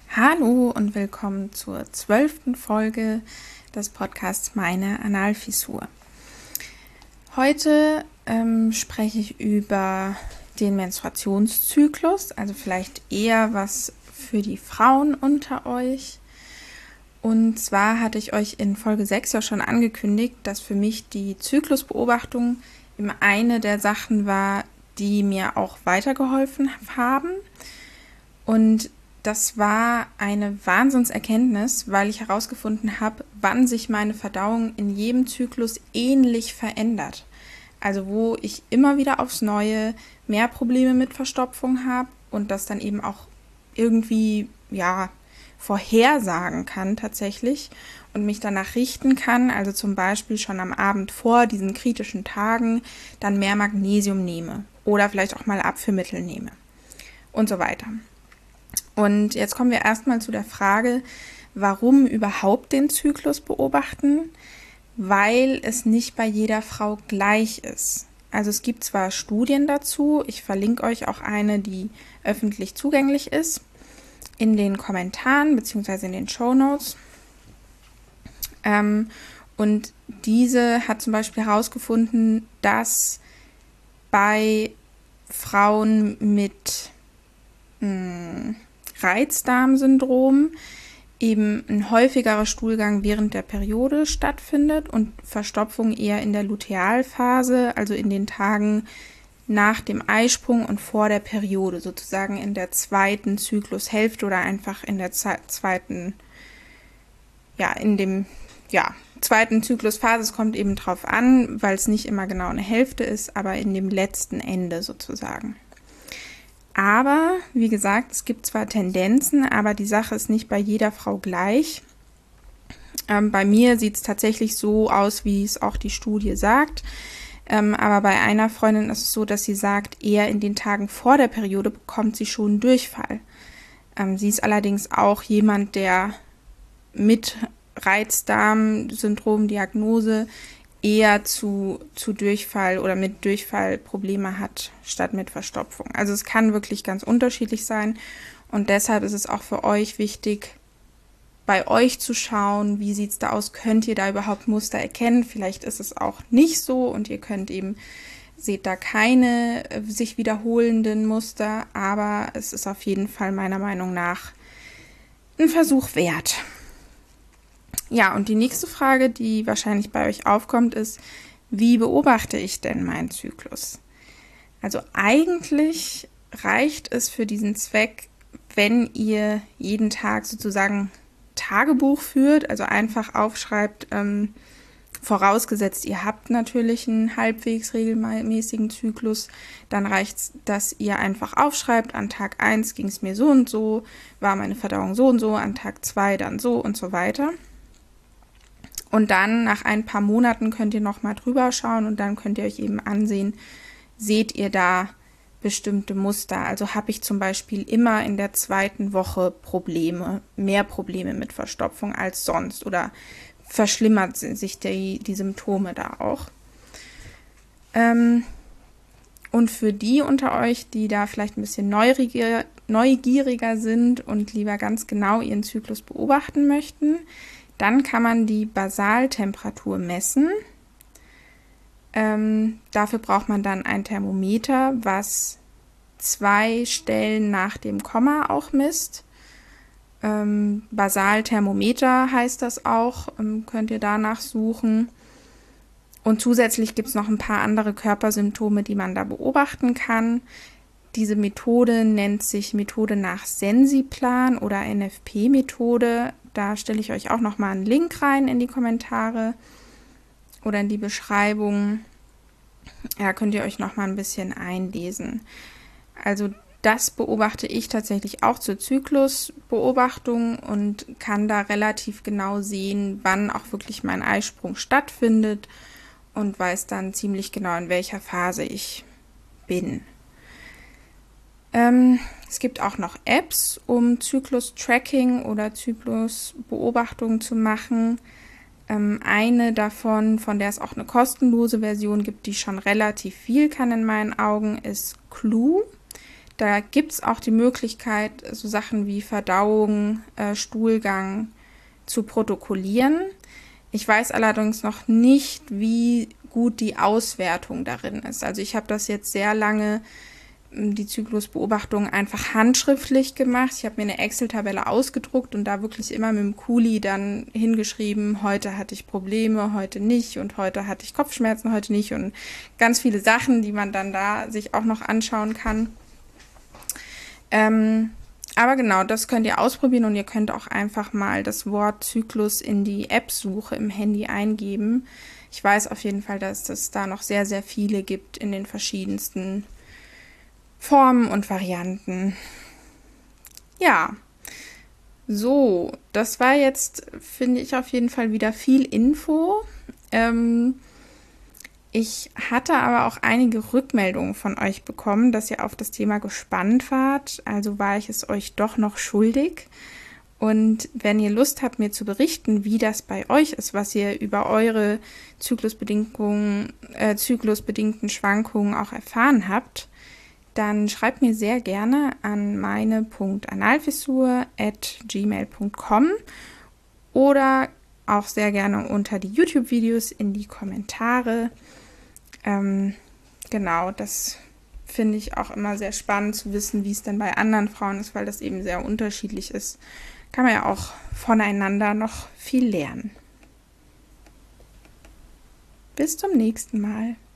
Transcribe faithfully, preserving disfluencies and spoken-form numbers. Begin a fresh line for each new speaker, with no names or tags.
Hallo und willkommen zur zwölften Folge des Podcasts Meine Analfissur. Heute ähm, spreche ich über den Menstruationszyklus, also vielleicht eher was für die Frauen unter euch. Und zwar hatte ich euch in Folge sechs ja schon angekündigt, dass für mich die Zyklusbeobachtung immer eine der Sachen war, die mir auch weitergeholfen haben. Und das war eine Wahnsinnserkenntnis, weil ich herausgefunden habe, wann sich meine Verdauung in jedem Zyklus ähnlich verändert. Also wo ich immer wieder aufs Neue mehr Probleme mit Verstopfung habe und das dann eben auch irgendwie, ja, vorhersagen kann tatsächlich und mich danach richten kann, also zum Beispiel schon am Abend vor diesen kritischen Tagen dann mehr Magnesium nehme oder vielleicht auch mal Abführmittel nehme und so weiter. Und jetzt kommen wir erstmal zu der Frage, warum überhaupt den Zyklus beobachten? Weil es nicht bei jeder Frau gleich ist. Also es gibt zwar Studien dazu, ich verlinke euch auch eine, die öffentlich zugänglich ist, in den Kommentaren bzw. in den Shownotes. Ähm, und diese hat zum Beispiel herausgefunden, dass bei Frauen mit mh, Reizdarmsyndrom eben ein häufigerer Stuhlgang während der Periode stattfindet und Verstopfung eher in der Lutealphase, also in den Tagen nach dem Eisprung und vor der Periode, sozusagen in der zweiten Zyklushälfte oder einfach in der ze- zweiten, ja, in dem, ja, zweiten Zyklusphase. Es kommt eben drauf an, weil es nicht immer genau eine Hälfte ist, aber in dem letzten Ende sozusagen. Aber, wie gesagt, es gibt zwar Tendenzen, aber die Sache ist nicht bei jeder Frau gleich. Ähm, bei mir sieht es tatsächlich so aus, wie es auch die Studie sagt. Ähm, aber bei einer Freundin ist es so, dass sie sagt, eher in den Tagen vor der Periode bekommt sie schon Durchfall. Ähm, sie ist allerdings auch jemand, der mit Reizdarmsyndrom-Diagnose eher zu, zu Durchfall oder mit Durchfall Probleme hat, statt mit Verstopfung. Also es kann wirklich ganz unterschiedlich sein und deshalb ist es auch für euch wichtig, bei euch zu schauen, wie sieht es da aus, könnt ihr da überhaupt Muster erkennen, vielleicht ist es auch nicht so und ihr könnt eben, seht da keine äh, sich wiederholenden Muster, aber es ist auf jeden Fall meiner Meinung nach ein Versuch wert. Ja, und die nächste Frage, die wahrscheinlich bei euch aufkommt, ist, wie beobachte ich denn meinen Zyklus? Also eigentlich reicht es für diesen Zweck, wenn ihr jeden Tag sozusagen Tagebuch führt, also einfach aufschreibt, ähm, vorausgesetzt, ihr habt natürlich einen halbwegs regelmäßigen Zyklus, dann reicht es, dass ihr einfach aufschreibt, an Tag eins ging es mir so und so, war meine Verdauung so und so, an Tag zwei dann so und so weiter. Und dann nach ein paar Monaten könnt ihr nochmal drüber schauen und dann könnt ihr euch eben ansehen, seht ihr da bestimmte Muster. Also habe ich zum Beispiel immer in der zweiten Woche Probleme, mehr Probleme mit Verstopfung als sonst oder verschlimmert sich die, die Symptome da auch. Ähm, und für die unter euch, die da vielleicht ein bisschen neugieriger, neugieriger sind und lieber ganz genau ihren Zyklus beobachten möchten, dann kann man die Basaltemperatur messen. Ähm, dafür braucht man dann ein Thermometer, was zwei Stellen nach dem Komma auch misst. Ähm, Basalthermometer heißt das auch, ähm, könnt ihr danach suchen. Und zusätzlich gibt es noch ein paar andere Körpersymptome, die man da beobachten kann. Diese Methode nennt sich Methode nach Sensiplan oder N F P-Methode. Da stelle ich euch auch nochmal einen Link rein in die Kommentare oder in die Beschreibung. Ja, könnt ihr euch nochmal ein bisschen einlesen. Also das beobachte ich tatsächlich auch zur Zyklusbeobachtung und kann da relativ genau sehen, wann auch wirklich mein Eisprung stattfindet und weiß dann ziemlich genau, in welcher Phase ich bin. Ähm, es gibt auch noch Apps, um Zyklus-Tracking oder Zyklusbeobachtung zu machen. Ähm, eine davon, von der es auch eine kostenlose Version gibt, die schon relativ viel kann in meinen Augen, ist Clue. Da gibt es auch die Möglichkeit, so Sachen wie Verdauung, äh, Stuhlgang zu protokollieren. Ich weiß allerdings noch nicht, wie gut die Auswertung darin ist. Also ich habe das jetzt sehr lange, die Zyklusbeobachtung, einfach handschriftlich gemacht. Ich habe mir eine Excel-Tabelle ausgedruckt und da wirklich immer mit dem Kuli dann hingeschrieben, heute hatte ich Probleme, heute nicht und heute hatte ich Kopfschmerzen, heute nicht und ganz viele Sachen, die man dann da sich auch noch anschauen kann. Ähm, aber genau, das könnt ihr ausprobieren und ihr könnt auch einfach mal das Wort Zyklus in die App-Suche im Handy eingeben. Ich weiß auf jeden Fall, dass es da noch sehr, sehr viele gibt in den verschiedensten Formen und Varianten. Ja, so, das war jetzt, finde ich, auf jeden Fall wieder viel Info. Ähm, ich hatte aber auch einige Rückmeldungen von euch bekommen, dass ihr auf das Thema gespannt wart. Also war ich es euch doch noch schuldig. Und wenn ihr Lust habt, mir zu berichten, wie das bei euch ist, was ihr über eure Zyklusbedingungen, äh, zyklusbedingten Schwankungen auch erfahren habt, dann schreibt mir sehr gerne an meine punkt analfissur at gmail punkt com oder auch sehr gerne unter die YouTube-Videos in die Kommentare. Ähm, genau, das finde ich auch immer sehr spannend zu wissen, wie es denn bei anderen Frauen ist, weil das eben sehr unterschiedlich ist. Kann man ja auch voneinander noch viel lernen. Bis zum nächsten Mal.